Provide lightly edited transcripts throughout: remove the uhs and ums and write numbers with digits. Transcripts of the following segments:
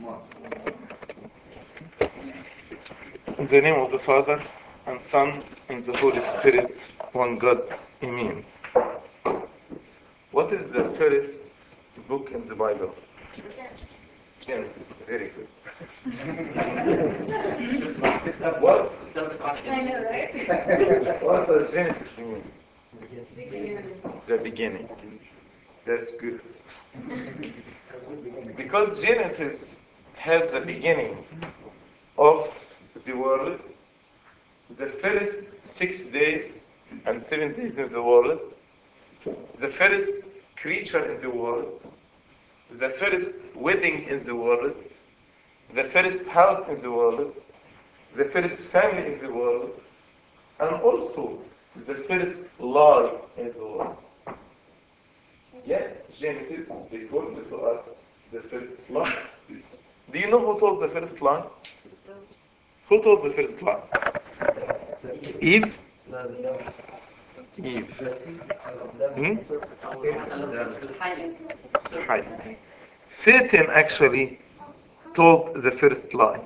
In the name of the Father, and Son, and the Holy Spirit, one God. Amen. What is the first book in the Bible? Genesis. Very good. What? I know, right? What does Genesis mean? The beginning. That's good. Because Genesis has the beginning of the world, the first 6 days and 7 days in the world, the first creature in the world, the first wedding in the world, the first house in the world, the first family in the world, and also the first lie in the world. Yes, Genesis reported to us the first lie. Do you know who told the first lie? Who told the first lie? Eve? Eve. Hi. Satan actually told the first lie.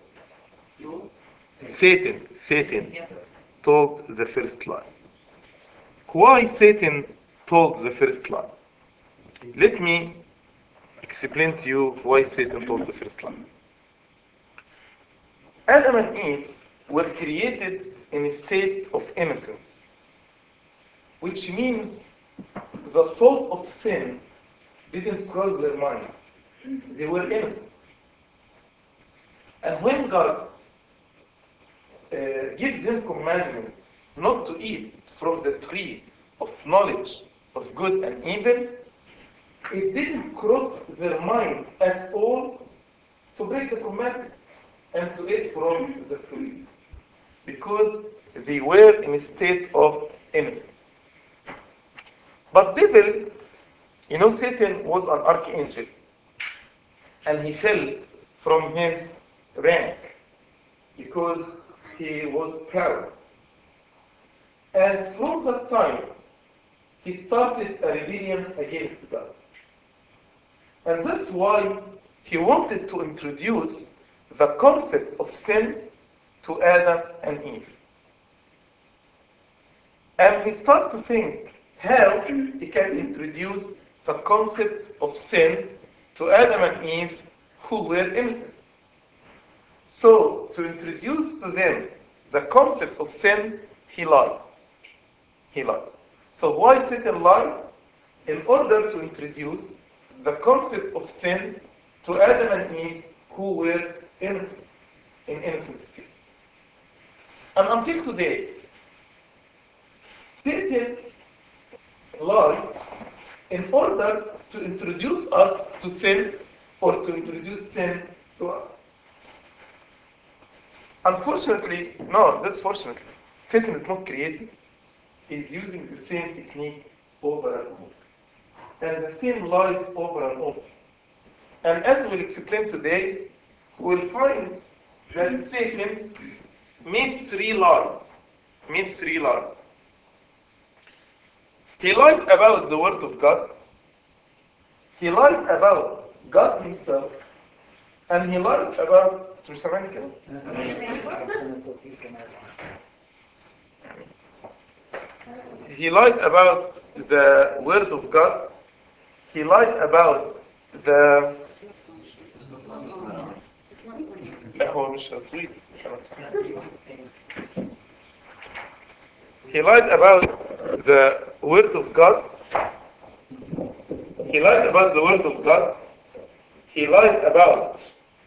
Satan told the first lie. Why Satan told the first lie? Let me explain to you why Satan told the first lie. Adam and Eve were created in a state of innocence, which means the thought of sin didn't cross their mind. They were innocent. And when God gives them commandment not to eat from the tree of knowledge of good and evil, it didn't cross their mind at all to break the commandment and to eat from the tree, because they were in a state of innocence. But devil, Satan was an archangel, and he fell from his rank because he was proud. And from that time, he started a rebellion against God. And that's why he wanted to introduce the concept of sin to Adam and Eve. And he started to think how he can introduce the concept of sin to Adam and Eve, who were innocent. So, to introduce to them the concept of sin, he lied. So why Satan lied? In order to introduce the concept of sin to Adam and Eve, who were innocent, in innocent state. And until today, Satan lied in order to introduce us to sin, or to introduce sin to us. Unfortunately, fortunately, Satan is not creative. He's using the same technique over and over. And the same lies over and over. And as we'll explain today, we'll find that Satan made three lies. He lied about the Word of God. He lied about God Himself. And he lied about He lied about the Word of God. He lied about the He lied about the Word of God. He lied about the Word of God. He lied about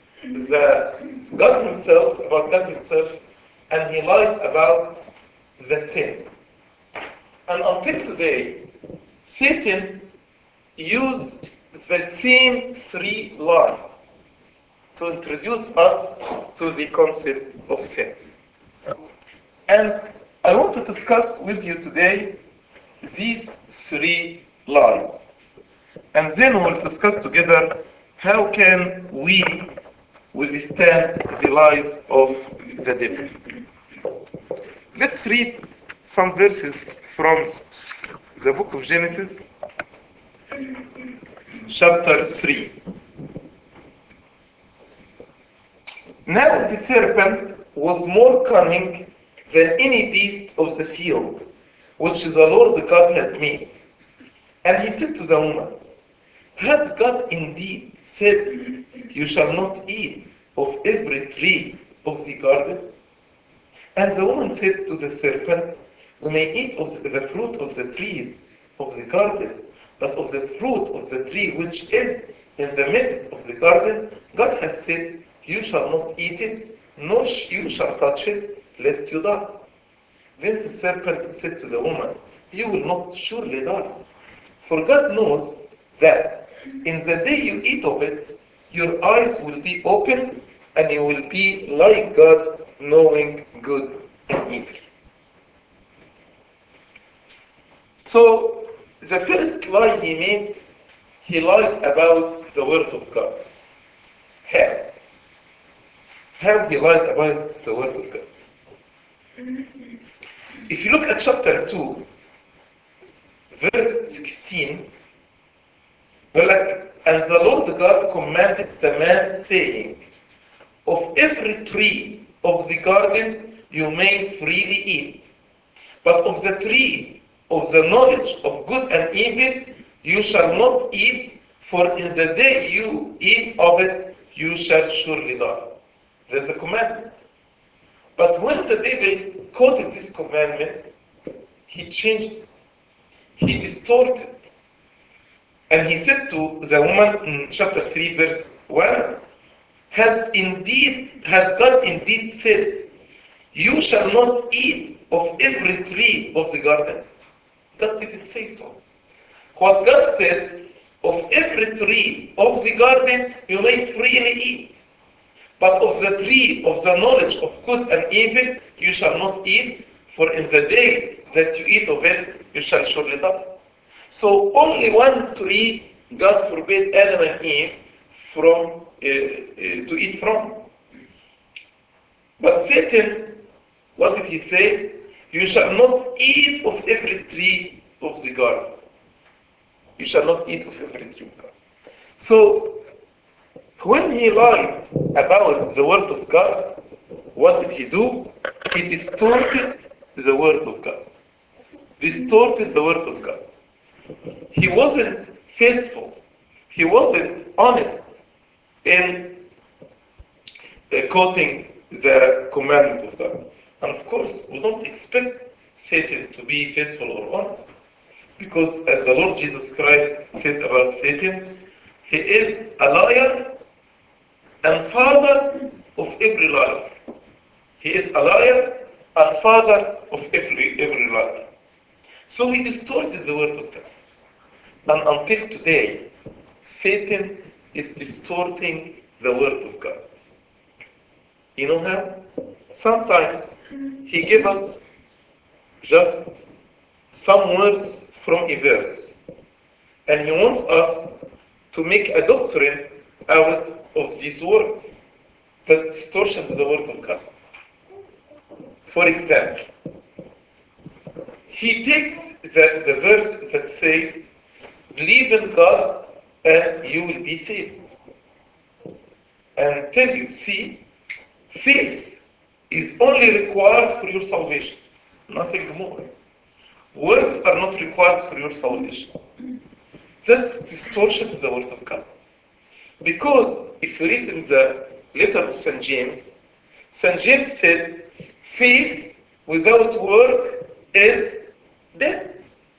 God Himself, and he lied about the sin. And until today, Satan used the same three lies to introduce us to the concept of sin. And I want to discuss with you today these three lies. And then we'll discuss together how can we withstand the lies of the devil. Let's read some verses from the book of Genesis, chapter 3. Now the serpent was more cunning than any beast of the field, which the Lord God had made. And he said to the woman, has God indeed said, you shall not eat of every tree of the garden? And the woman said to the serpent, we may eat of the fruit of the trees of the garden, but of the fruit of the tree which is in the midst of the garden, God has said, you shall not eat it, nor you shall touch it, lest you die. Then the serpent said to the woman, you will not surely die. For God knows that in the day you eat of it, your eyes will be opened, and you will be like God, knowing good and evil. So, the first lie he made, he lied about the Word of God. How? How he lied about the Word of God? If you look at chapter 2, verse 16, and the Lord God commanded the man, saying, of every tree of the garden you may freely eat, but of the tree of the knowledge of good and evil you shall not eat, for in the day you eat of it you shall surely die. That's the commandment. But when the devil quoted this commandment, he changed it. He distorted it. And he said to the woman in chapter 3 verse 1, has God indeed said, you shall not eat of every tree of the garden? God didn't say so. What God said, of every tree of the garden you may freely eat, but of the tree of the knowledge of good and evil you shall not eat, for in the day that you eat of it you shall surely die. So only one tree God forbade Adam and Eve from to eat from. But Satan, what did he say? You shall not eat of every tree of the garden. You shall not eat of every tree of the garden. So when he lied about the Word of God, what did he do? He distorted the Word of God. Distorted the Word of God. He wasn't faithful. He wasn't honest in quoting the commandment of God. And of course, we don't expect Satan to be faithful or honest. Because as the Lord Jesus Christ said about Satan, he is a liar and father of every liar. He is a liar and father of every liar. So he distorted the Word of God. And until today, Satan is distorting the Word of God. You know how? Sometimes he gives us just some words from a verse, and he wants us to make a doctrine out of these words. That's distortion to the Word of God. For example, he takes the verse that says, believe in God and you will be saved. And tell you, see, faith is only required for your salvation, nothing more. Words are not required for your salvation. That's distortion to the Word of God. Because if you read in the letter of St. James said, faith without work is death.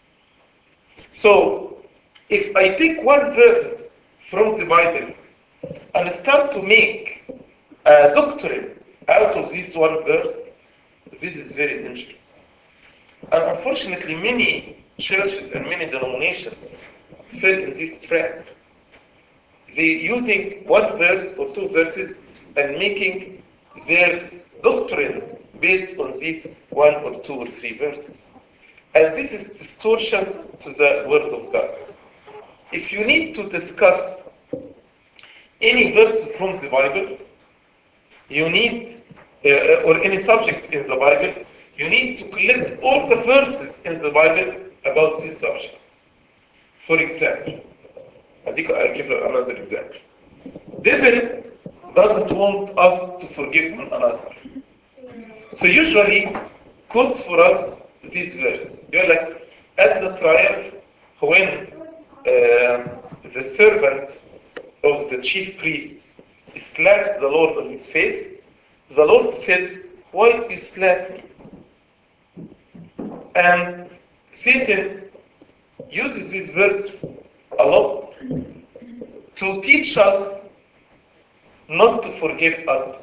So, if I take one verse from the Bible and start to make a doctrine out of this one verse, this is very dangerous. And unfortunately, many churches and many denominations fell in this trap. They using one verse or two verses and making their doctrines based on these one or two or three verses. And this is distortion to the Word of God. If you need to discuss any verse from the Bible, you need, or any subject in the Bible, you need to collect all the verses in the Bible about this subject. For example, I'll give you another example. Devil doesn't want us to forgive one another. So usually quotes for us this verse. You're like, at the trial, when the servant of the chief priest slapped the Lord on his face, the Lord said, why do you slap me? And Satan uses this verse a lot to teach us not to forgive others.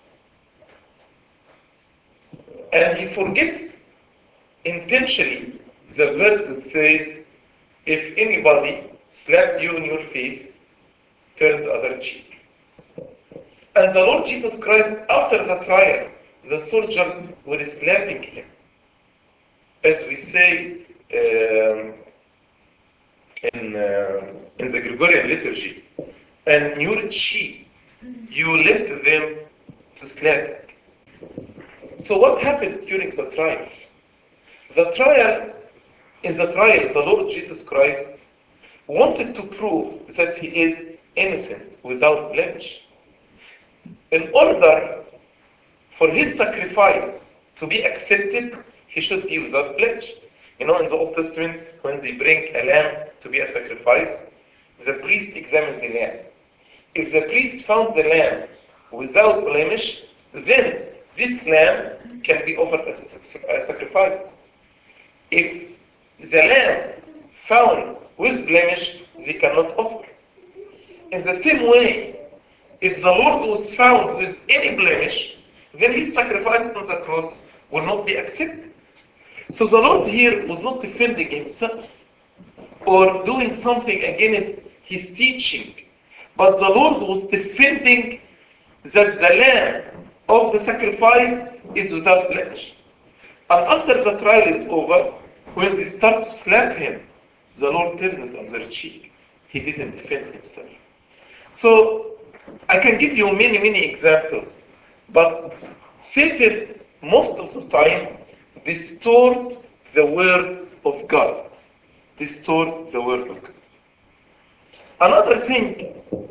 And he forgets intentionally the verse that says, if anybody slapped you in your face, turn the other cheek. And the Lord Jesus Christ, after the trial, the soldiers were slapping him. As we say in the Gregorian liturgy, and your cheek, you left them to slap. So what happened during the trial? In the trial, the Lord Jesus Christ wanted to prove that he is innocent, without blemish. In order for his sacrifice to be accepted, he should be without blemish. In the Old Testament, when they bring a lamb to be a sacrifice, the priest examines the lamb. If the priest found the lamb without blemish, then this lamb can be offered as a sacrifice. If the lamb found with blemish, they cannot offer. In the same way, if the Lord was found with any blemish, then his sacrifice on the cross will not be accepted. So the Lord here was not defending himself or doing something against his teaching, but the Lord was defending that the lamb of the sacrifice is without blemish. And after the trial is over, when they start to slap him, the Lord turns on their cheek. He didn't defend himself. So I can give you many examples, but Satan most of the time distort the word of God. Distort the word of God. Another thing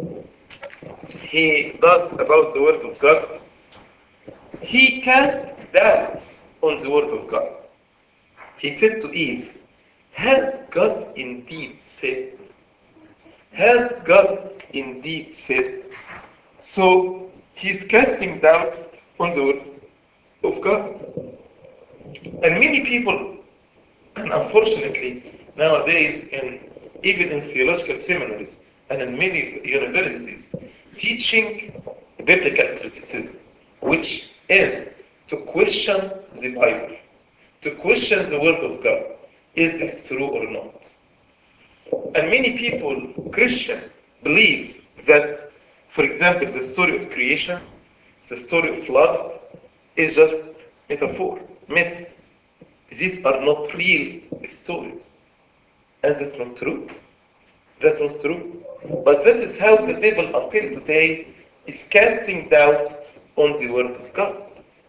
he does about the word of God, he casts doubts on the word of God. He said to Eve, has God indeed said? Has God indeed said? So he's casting doubts on the word of God. And many people, and unfortunately nowadays, even in theological seminaries and in many universities, teaching biblical criticism, which is to question the Bible, to question the Word of God. Is this true or not? And many people, Christians, believe that, for example, the story of creation, the story of flood, is just metaphor, myth. These are not real stories. And that's not true. That's not true. But that is how the devil until today is casting doubts on the Word of God.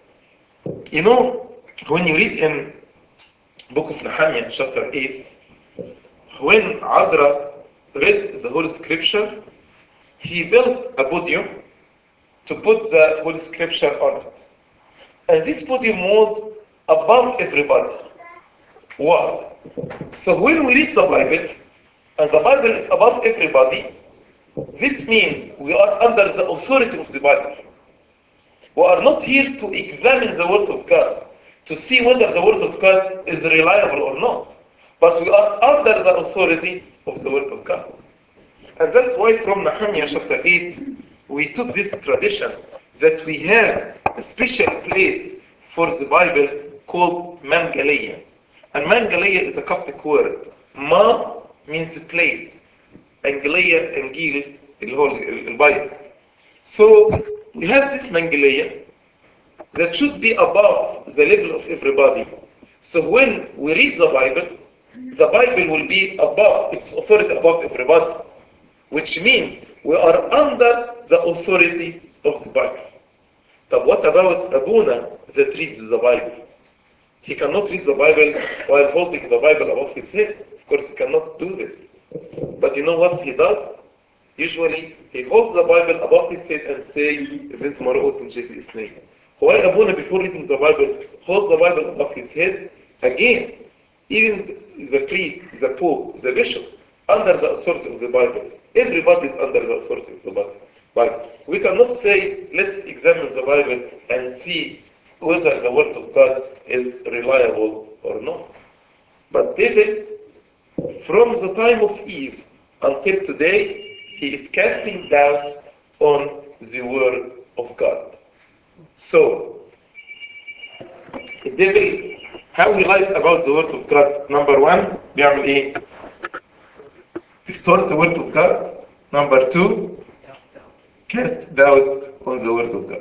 When you read in book of Nehemiah, chapter 8, when Azra read the Holy Scripture, he built a podium to put the Holy Scripture on it. And this podium was above everybody. Why? So when we read the Bible, and the Bible is above everybody, this means we are under the authority of the Bible. We are not here to examine the Word of God, to see whether the Word of God is reliable or not. But we are under the authority of the Word of God. And that's why from Nehemiah chapter 8, we took this tradition that we have a special place for the Bible called Mangalia. And Mangalia is a Coptic word. Ma means place. Angalia, Angil, the Bible. So we have this Mangalia that should be above the level of everybody. So when we read the Bible will be above, its authority above everybody. Which means we are under the authority of the Bible. But what about Abuna that reads the Bible? He cannot read the Bible while holding the Bible above his head. Of course he cannot do this. But you know what he does? usually he holds the Bible above his head and say, this مرقوط من جهة الاثنين. While Abuna, before reading the Bible, holds the Bible above his head. Again, even the priest, the pope, the bishop, under the authority of the Bible. Everybody is under the authority of the Bible. We cannot say, let's examine the Bible and see whether the word of God is reliable or not. But David, from the time of Eve until today, he is casting doubts on the word of God. So, David, how he lies about the word of God? Number one, بيعمل ايه? Distort the word of God. Number two, cast doubt on the word of God.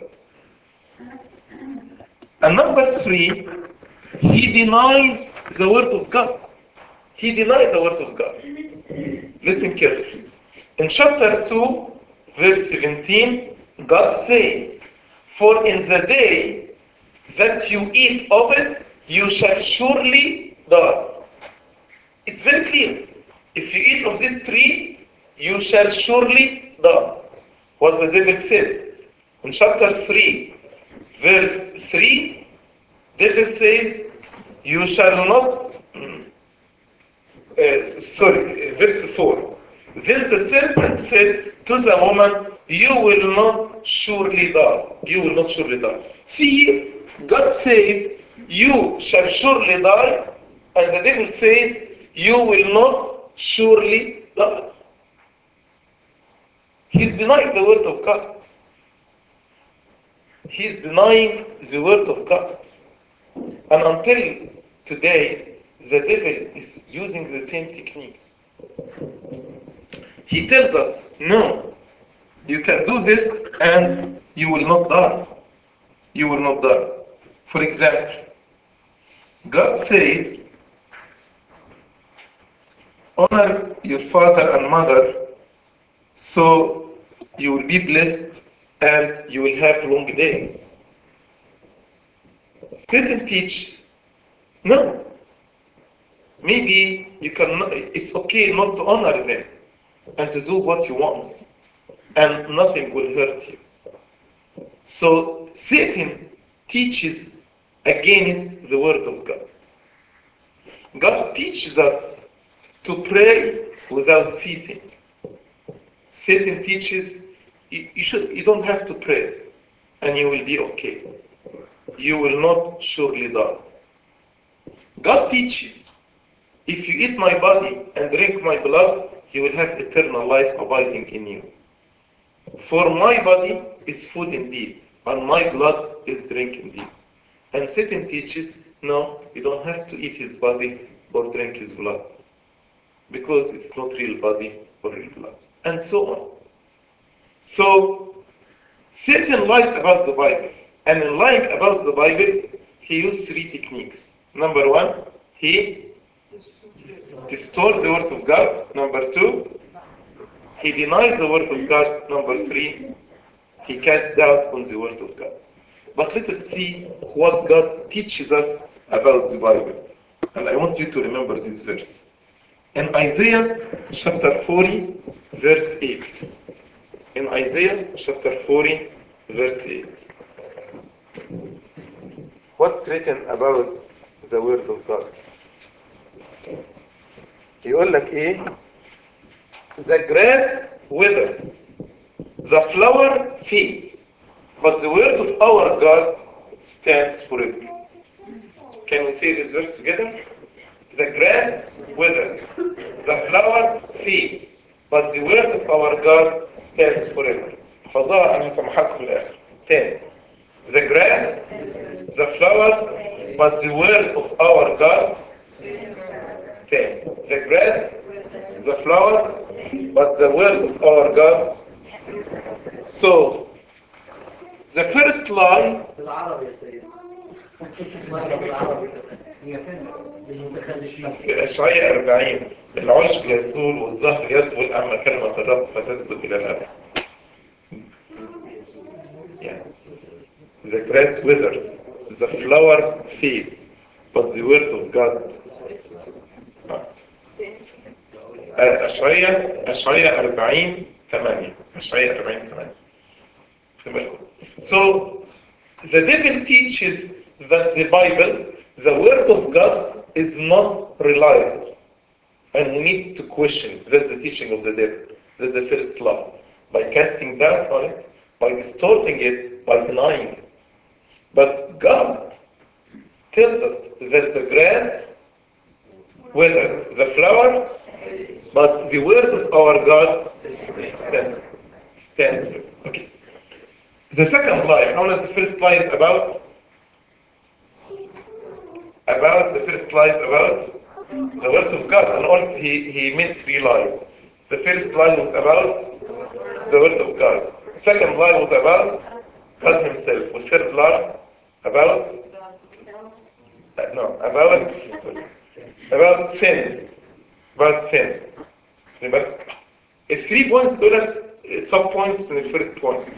And number three, he denies the word of God. He denies the word of God. Listen carefully. In chapter 2, verse 17, God says, for in the day that you eat of it, you shall surely die. It's very clear. If you eat of this tree, you shall surely die. What the devil said. In chapter 3, verse 3, David says, you shall not, verse 4. Then the serpent said to the woman, you will not surely die. You will not surely die. See, God says, you shall surely die, and the devil says, you will not surely die. He's denying the word of God. He's denying the word of God. And until today, the devil is using the same techniques. He tells us, no, you can do this and you will not die. You will not die. For example, God says, honor your father and mother so you will be blessed and you will have long days. Satan teaches, no. Maybe you cannot, it's okay not to honor them and to do what you want, and nothing will hurt you. So Satan teaches against the word of God. God teaches us to pray without ceasing. Satan teaches you don't have to pray and you will be okay. You will not surely die. God teaches, if you eat my body and drink my blood, you will have eternal life abiding in you. For my body is food indeed, and my blood is drink indeed. And Satan teaches, no, you don't have to eat his body or drink his blood, because it's not real body or real blood, and so on. So, Satan lies about the Bible, and in lying about the Bible, he used three techniques. Number one, he distorts the word of God. Number two, he denies the word of God. Number three, he casts doubt on the word of God. But let us see what God teaches us about the Bible. And I want you to remember this verse. In Isaiah chapter 40, verse 8. In Isaiah chapter 40, verse 8. What's written about the word of God? يقول لك ايه؟ The grass withers, the flower fades, but the word of our God stands forever. Can we say this verse together? The grass withers, the flower fades, but the word of our God stands forever. حفظها أنا سامحكم الآخر. 10. The grass, the flower, but the word of our God. 10. The grass, the flower, but the word of our God. So, the first lie. إشعياء 40 العشب يزول والزهر يزول أما كلمة الرب فتزول إلى الأبد. The grass withers, the flower fades, but the word of God. أشعياء 40 8 أشعياء 40 8. So the devil teaches that the Bible, the Word of God, is not reliable. And we need to question. That's the teaching of the devil. That's the first lie. By casting doubt on it, by distorting it, by denying it. But God tells us that the grass withers, the flower, but the word of our God stands firm. Okay. The second lie, how the first lie is about the first lie is about the word of God, and all he made 3 lies. The first lie was about the word of God. Second lie was about God himself. The third lie about about sin. About sin. Remember? It's 3 points total, sub-points in the first point.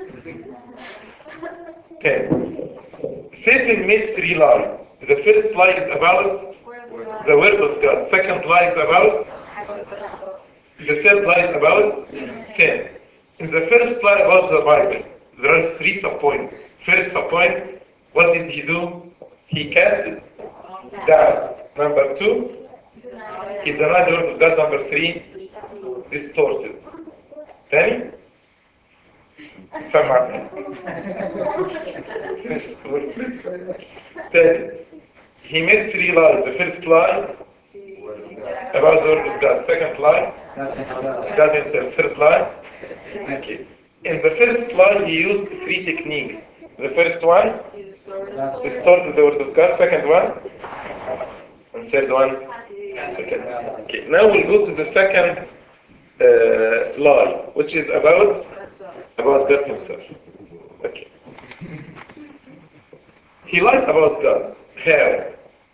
10. Satan made 3 lies. The first lie is about the word of God. Second lie is about the third lie is about sin. In the first lie about the Bible, there are 3 sub-points. First sub-point, what did he do? He cast it down. Number 2, he denied the word of God. Number 3, distorted. Then, he made 3 lies. The first lie about the word of God. Second lie, God himself. Third lie, okay. In the first lie, he used 3 techniques. The first one, distorted the word of God. Second one, and third one, second. Okay. Now we'll go to the second lie, which is about God himself. Okay. He lied about God. How?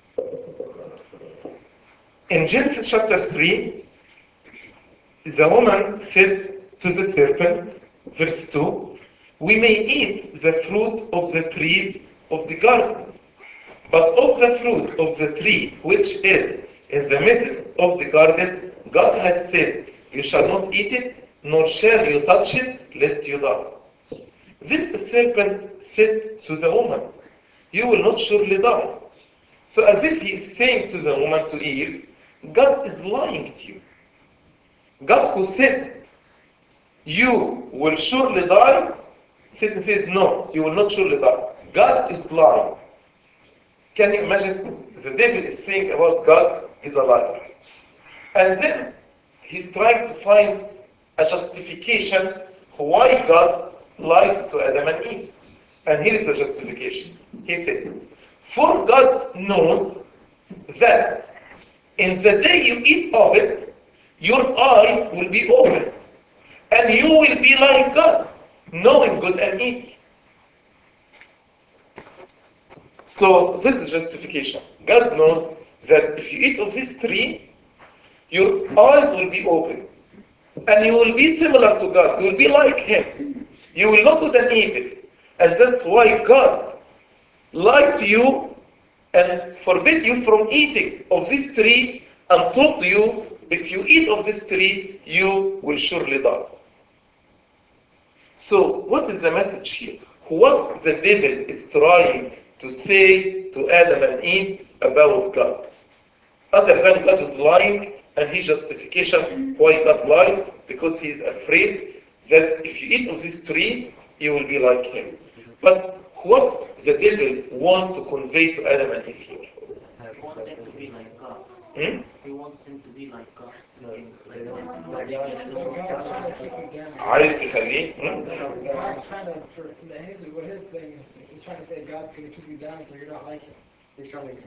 In Genesis chapter 3, the woman said to the serpent, verse 2, we may eat the fruit of the trees of the garden, but of the fruit of the tree which is in the midst of the garden, God has said, you shall not eat it, nor shall you touch it, lest you die. Then the serpent said to the woman, you will not surely die. So as if he is saying to the woman, to Eve, God is lying to you. God who said, you will surely die, Satan says, no, you will not surely die. God is lying. Can you imagine? The devil is saying about God is a liar. And then he's trying to find a justification why God lied to Adam and Eve. And here is the justification. He said, for God knows that in the day you eat of it, your eyes will be opened, and you will be like God, knowing good and evil. So this is justification. God knows that if you eat of this tree, your eyes will be open, and you will be similar to God. You will be like Him. You will not do the evil. And that's why God lied to you and forbid you from eating of this tree and told you, if you eat of this tree, you will surely die. So what is the message here? What the devil is trying to say to Adam and Eve about God? Other than God is lying, and his justification why God lied, because he is afraid that if you eat of this tree, you will be like him. But what the devil wants to convey to Adam and Eve here? He wants them to be like God. He wants them to be like God. عايز يخليه his thing is he's trying to say God's going to keep you down so you're not like him. He's trying to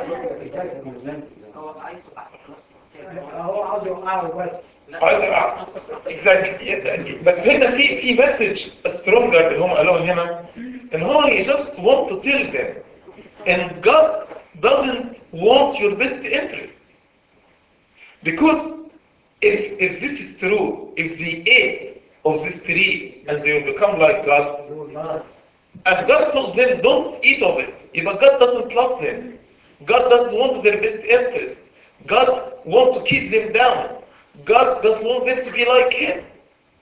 exactly. بس هنا في message stronger اللي هم قالوه هنا ان هو he just want to tell them and God doesn't want your best interest, because if this is true, if they ate of this tree and they will become like God, and God told them don't eat of it, but God doesn't love them. God doesn't want their best interest. God wants to keep them down. God doesn't want them to be like Him.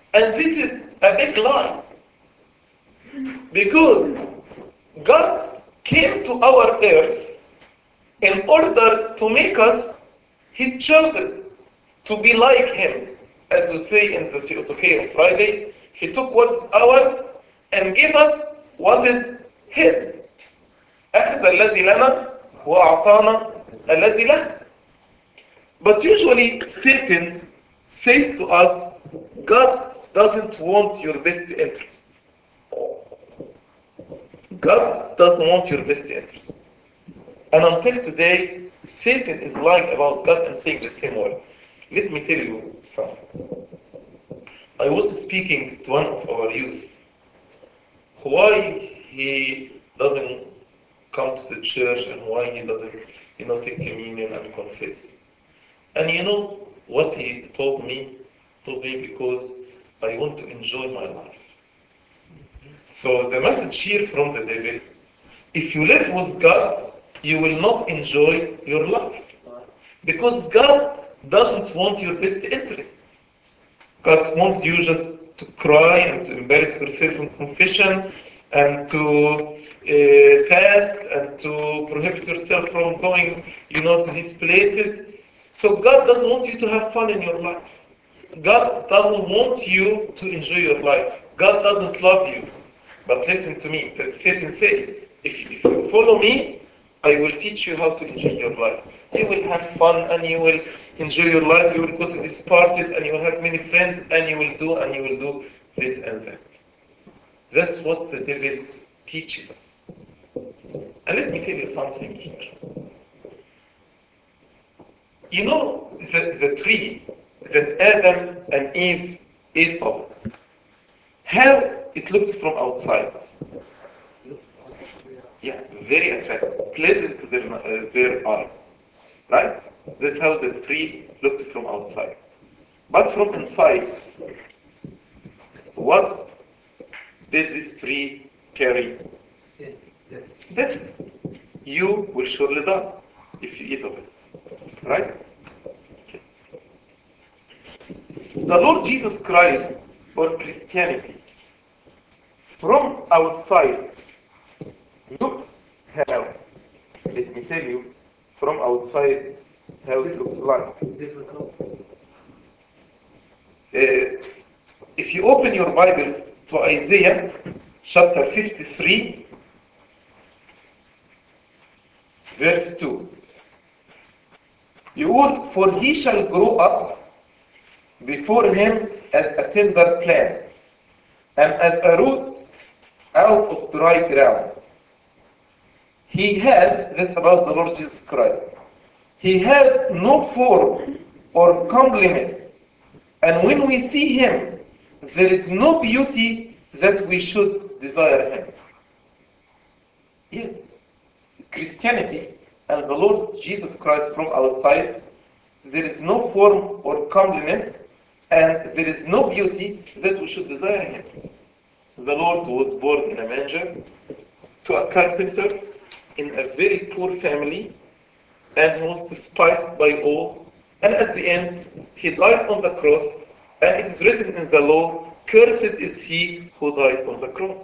And this is a big lie. Because God came to our earth in order to make us His children, to be like Him. As we say in the Theotokea of Friday, He took what's ours and gave us what is His. أخذ الذي لنا وأعطانا الذي له. But usually Satan says to us, God doesn't want your best interest. God doesn't want your best interest. And until today, Satan is lying about God and saying the same word. Let me tell you something. I was speaking to one of our youth why he doesn't come to the church and why he doesn't, take communion and confess. And you know what he told me? Told me because I want to enjoy my life. So the message here from the devil, if you live with God, you will not enjoy your life. Because God doesn't want your best interest. God wants you just to cry and to embarrass yourself in confession and to fast and to prohibit yourself from going, to these places. So God doesn't want you to have fun in your life. God doesn't want you to enjoy your life. God doesn't love you. But listen to me, that Satan said, if you follow me, I will teach you how to enjoy your life. You will have fun and you will enjoy your life. You will go to these parties and you will have many friends and you will do this and that. That's what the devil teaches us. And let me tell you something here. You know the tree that Adam and Eve ate of, how it looked from outside. Yeah, very attractive, pleasant to their eyes. Right? That's how the tree looked from outside. But from inside, what did this tree carry? Death. You will surely die if you eat of it. Right? Okay. The Lord Jesus Christ, or Christianity, from outside, looks how, let me tell you, from outside how it looks like. If you open your Bibles to Isaiah chapter 53, verse 2. يقول, for he shall grow up before him as a tender plant, and as a root out of dry ground. He has, this about the Lord Jesus Christ, he has no form or comeliness, and when we see him, there is no beauty that we should desire him. Yes, Christianity and the Lord Jesus Christ from outside, there is no form or comeliness, and there is no beauty that we should desire him. The Lord was born in a manger to a carpenter in a very poor family, and he was despised by all, and at the end he died on the cross, and it is written in the law, cursed is he who died on the cross.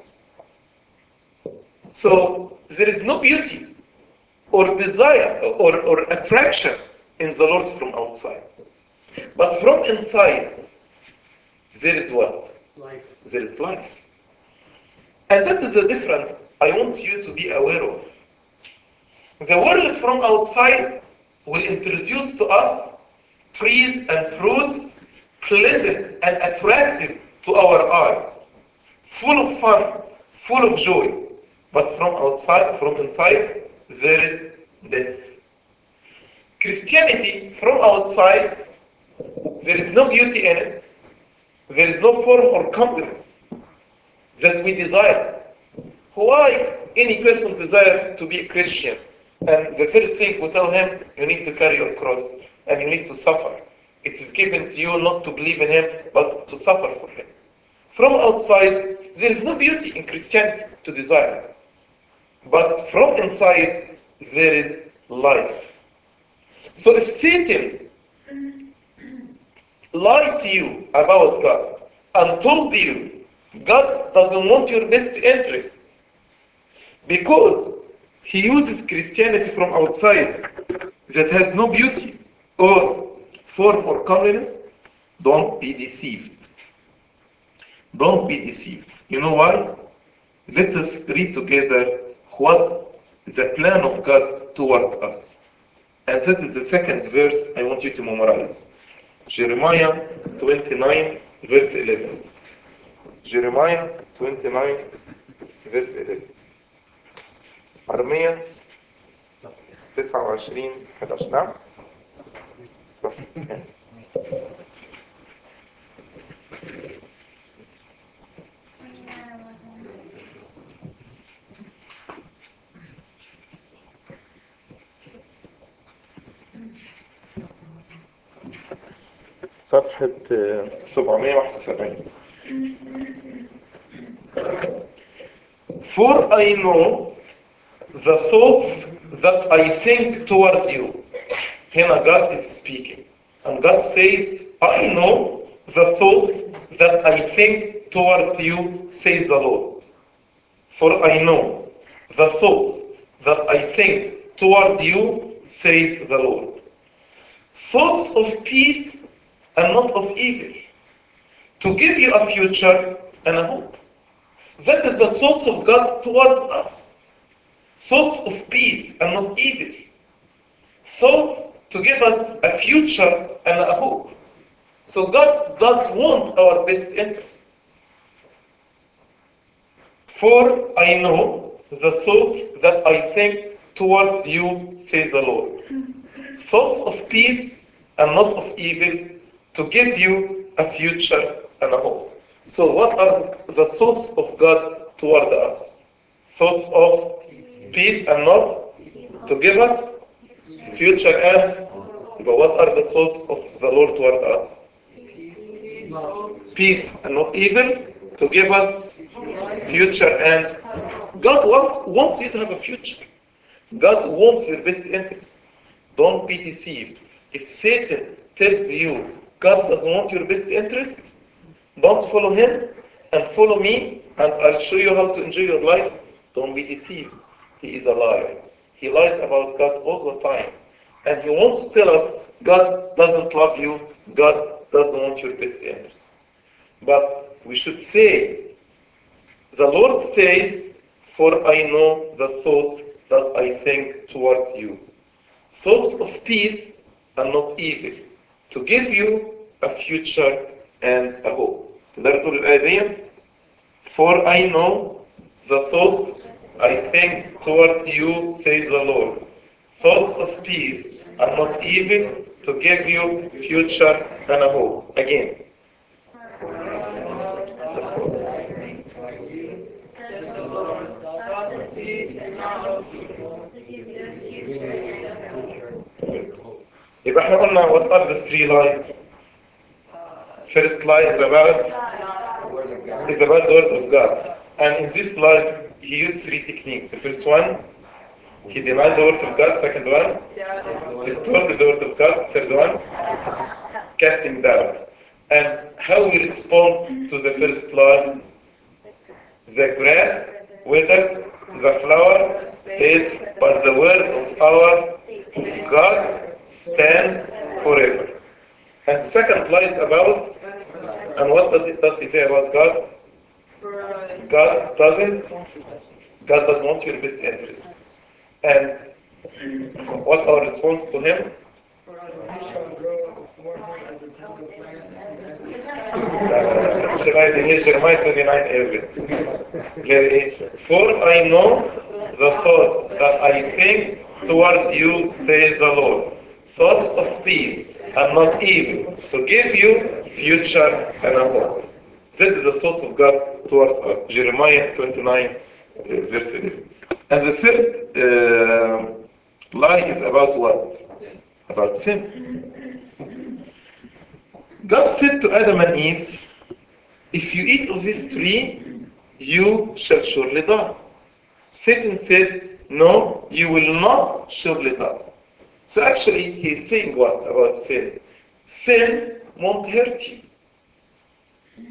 So there is no beauty or desire or attraction in the Lord from outside. But from inside, there is what? Life. There is life. And that is the difference I want you to be aware of. The world from outside will introduce to us trees and fruits pleasant and attractive to our eyes, full of fun, full of joy. But from outside, from inside, there is death. Christianity from outside, there is no beauty in it. There is no form or comeliness that we desire. Why any person desires to be a Christian? And the first thing we tell him, you need to carry your cross and you need to suffer. It is given to you not to believe in him, but to suffer for him. From outside, there is no beauty in Christianity to desire. But from inside, there is life. So if Satan lied to you about God, and told you God doesn't want your best interest because he uses Christianity from outside that has no beauty or form or comeliness, don't be deceived. Don't be deceived. You know why? Let us read together what the plan of God towards us. And that is the second verse I want you to memorize. Jeremiah 29 verse 11. Jeremiah 29 verse 11. أرميا 29 11. نعم؟ صح. صفحة 771. For I know the thoughts that I think toward you. Here God is speaking. And God says, I know the thoughts that I think toward you, says the Lord. For I know the thoughts that I think toward you, says the Lord. Thoughts of peace and not of evil, to give you a future and a hope. That is the thoughts of God towards us. Thoughts of peace and not evil. Thoughts to give us a future and a hope. So God does want our best interest. For I know the thoughts that I think towards you, says the Lord. Thoughts of peace and not of evil, to give you a future and a hope. So what are the thoughts of God toward us? Thoughts of peace and not to give us future and, but what are the thoughts of the Lord toward us? Peace and not evil, to give us future and God wants you to have a future. God wants your best interest. Don't be deceived. If Satan tells you God doesn't want your best interest, don't follow him and follow me and I'll show you how to enjoy your life. Don't be deceived. He is a liar. He lies about God all the time. And he wants to tell us God doesn't love you, God doesn't want your best interest. But we should say, the Lord says, for I know the thoughts that I think towards you. Thoughts of peace and not evil, to give you a future and a hope. تقدر تقول الآية دي؟ For I know the thoughts I think toward you, says the Lord. Thoughts of peace and not evil, to give you future and a hope. Again. يبقى احنا قلنا what are the three lies? First lie is about the word of God. And in this lie, he used three techniques. The first one, he denied the word of God. Second one, distorted the word of God. Third one, casting doubt. And how we respond to the first lie? The grass withers, the flower fades, but the word of our God stands forever. And the second lie is about, and what does he say about God? God doesn't want your best interest. And what's our response to him? Jeremiah 29:11. For I know the thoughts that I think toward you, says the Lord. Thoughts of peace and not evil, to give you future and a hope. This is the thoughts of God toward us. Jeremiah 29, verse 11. And the third lie is about what? About sin. God said to Adam and Eve, if you eat of this tree, you shall surely die. Satan said, no, you will not surely die. So actually, he's saying what about sin? Sin won't hurt you.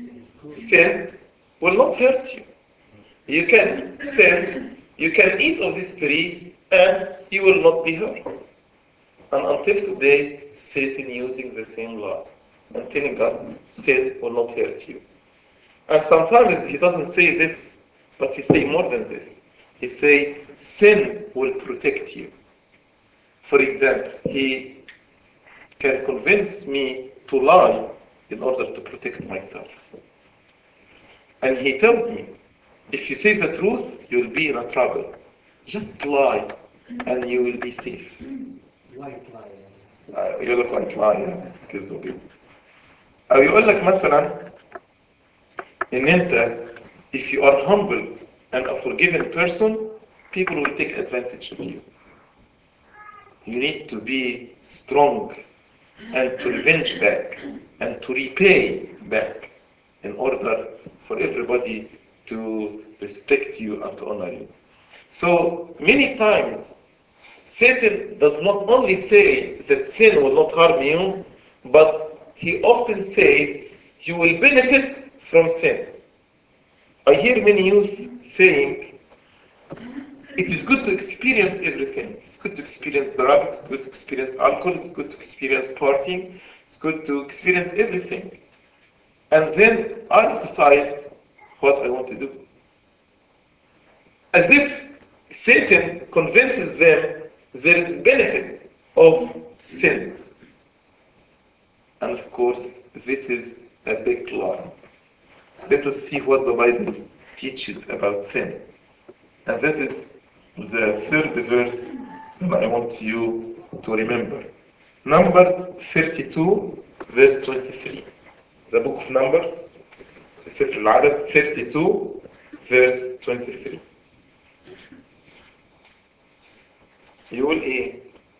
sin will not hurt you. You can sin, you can eat of this tree, and you will not be hurt. And until today, Satan using the same lie and telling us sin will not hurt you. And sometimes he doesn't say this, but he say more than this. He say sin will protect you. For example, he can convince me to lie in order to protect myself. And he tells me, if you say the truth, you'll be in a trouble. Just lie and you will be safe. White lie. يقول لك like lie كذب كده. أو يقول لك مثلا إن أنت if you are humble and a forgiving person, people will take advantage of you. You need to be strong and to revenge back and to repay back in order for everybody to respect you and to honor you. So many times Satan does not only say that sin will not harm you, but he often says you will benefit from sin. I hear many youth saying it is good to experience everything. It's good to experience drugs, it's good to experience alcohol, it's good to experience partying, it's good to experience everything. And then I decide what I want to do. As if Satan convinces them there is benefit of sin. And of course, this is a big lie. Let us see what the Bible teaches about sin. And that is the third verse that I want you to remember. Numbers 32, verse 23. The book of Numbers, سفر العدد 32, verse 23. يقول ايه؟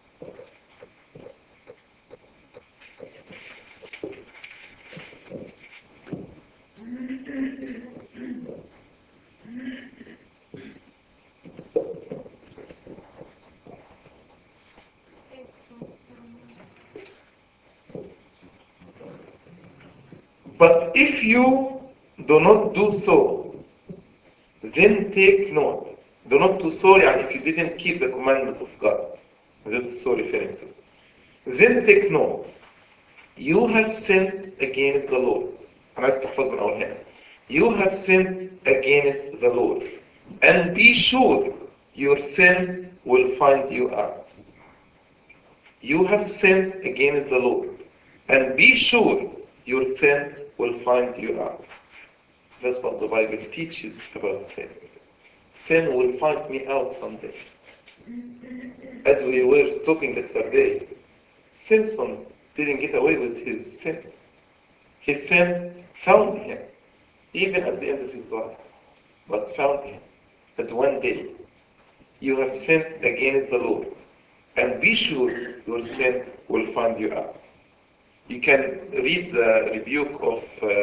But if you do not do so, then take note. Do not do so, يعني if you didn't keep the commandment of God. That's so referring to. Then take note. You have sinned against the Lord. أنا عايز تحفظ من أول هنا. You have sinned against the Lord. And be sure your sin will find you out. You have sinned against the Lord. And be sure your sin will find you out. That's what the Bible teaches about sin. Sin will find me out someday. As we were talking yesterday, Samson didn't get away with his sins. His sin found him, even at the end of his life, but found him. But one day, you have sinned against the Lord, and be sure your sin will find you out. You can read the rebuke of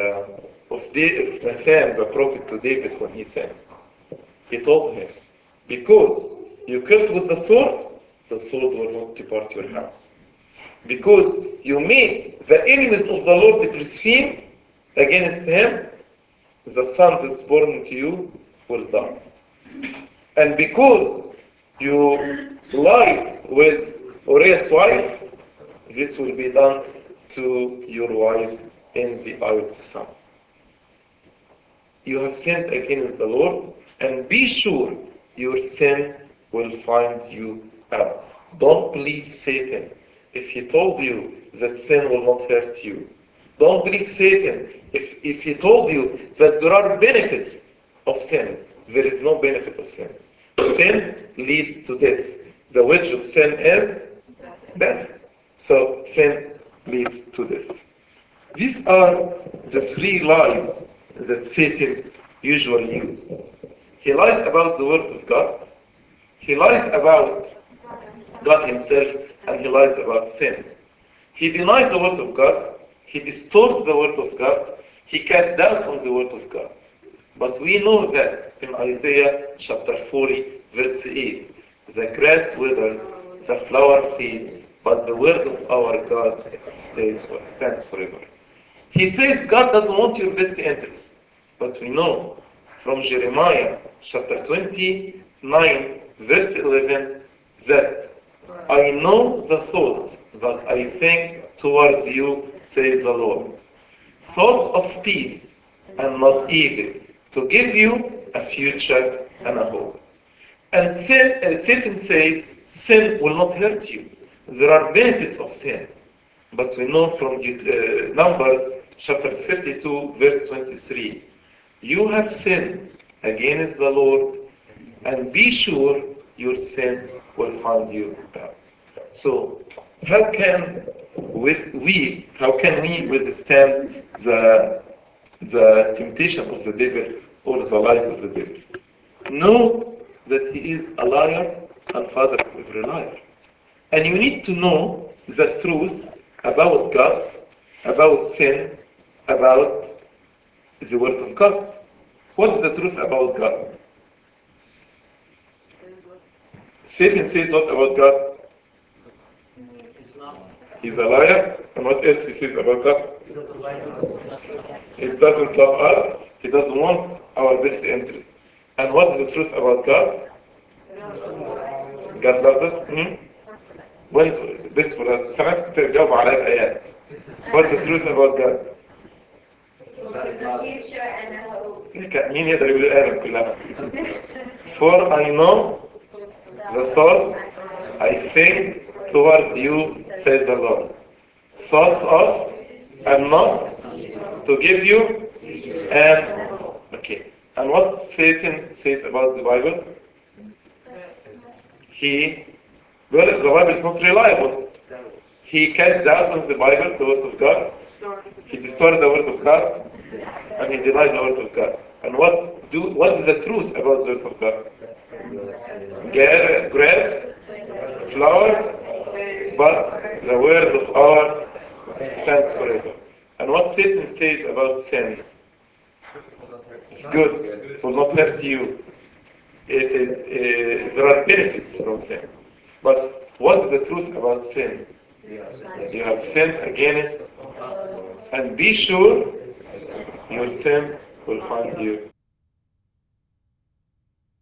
Nathan, the prophet, to David when he sinned. He told him, because you killed with the sword will not depart your house. Because you made the enemies of the Lord to blaspheme against him, the son that's born to you will die. And because you lied with Uriah's wife, this will be done to your wives in the eye of the sun. You have sinned against the Lord, and be sure your sin will find you out. Don't believe Satan if he told you that sin will not hurt you. Don't believe Satan if he told you that there are benefits of sin. There is no benefit of sin. Sin leads to death. The wage of sin is death. So sin leads to death. These are the three lies that Satan usually uses. He lies about the word of God. He lies about God himself, and he lies about sin. He denies the word of God. He distorts the word of God. He casts doubt on the word of God. But we know that in Isaiah chapter 40, verse 8, the grass withers, the flower fades, but the word of our God stands forever. He says God doesn't want your best interest. But we know from Jeremiah chapter 29, verse 11, that I know the thoughts that I think towards you, says the Lord. Thoughts of peace and not evil, to give you a future and a hope. And Satan says, sin will not hurt you. There are benefits of sin. But we know from Numbers chapter 32, verse 23, you have sinned against the Lord, and be sure your sin will find you out. So, how can we withstand the temptation of the devil or the lies of the devil? Know that he is a liar and father of every liar. And you need to know the truth about God, about sin, about the Word of God. What is the truth about God? Satan says what about God? He's a liar. And what else he says about God? He doesn't love us. He doesn't want our best interest. And what is the truth about God? God loves us. Wait, بس for سمعت تجاوب على الآيات. What's the truth about God? مين يقدر يقول الآية كلها؟ For I know the thoughts I think towards you, says the Lord. Thoughts of and not to give you and okay. And what Satan says about the Bible? Well, the Bible is not reliable. He cast doubt on the Bible, the Word of God. He distorted the Word of God, and he denied the Word of God. And what is the truth about the Word of God? Grass, flower, but the Word of our stands forever. And what Satan says about sin? It's good. It will not hurt you. There are benefits from sin. But what is the truth about sin? You have sinned against, and be sure your sin will find you